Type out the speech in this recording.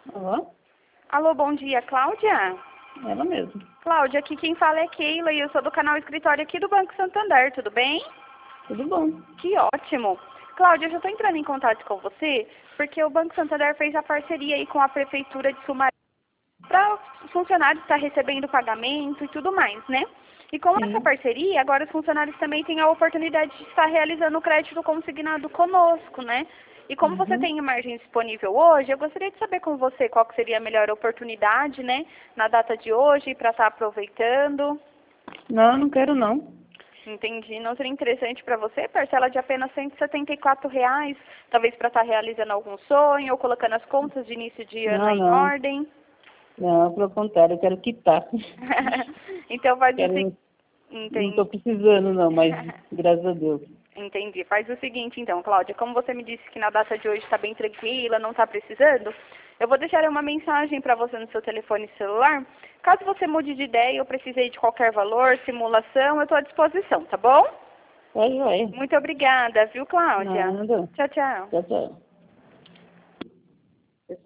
Alô? Alô, bom dia, Cláudia? Ela mesmo. Cláudia, aqui quem fala é Keila e eu sou do canal Escritório aqui do Banco Santander, tudo bem? Tudo bom. Que ótimo. Cláudia, eu já estou entrando em contato com você porque o Banco Santander fez a parceria aí com a Prefeitura de Sumaré para os funcionários estar recebendo pagamento e tudo mais, né? E com essa Sim. parceria, agora os funcionários também têm a oportunidade de estar realizando o crédito consignado conosco, né? E como você Uhum. tem margem disponível hoje, eu gostaria de saber com você qual que seria a melhor oportunidade, né? Na data de hoje, para estar aproveitando. Não quero não. Entendi. Não seria interessante para você? Parcela de apenas R$ 174, talvez para estar realizando algum sonho ou colocando as contas de início de ano Não, em não. ordem. Não, pelo contrário, eu quero quitar. Então faz o seguinte. Quero, não estou Entendi. precisando não, mas graças a Deus. Entendi. Faz o seguinte então, Cláudia, como você me disse que na data de hoje está bem tranquila, não está precisando, eu vou deixar uma mensagem para você no seu telefone celular. Caso você mude de ideia ou precise de qualquer valor, simulação, eu estou à disposição, tá bom? Vai, vai. Muito obrigada, viu, Cláudia? Nada. Tchau, tchau. Tchau, tchau.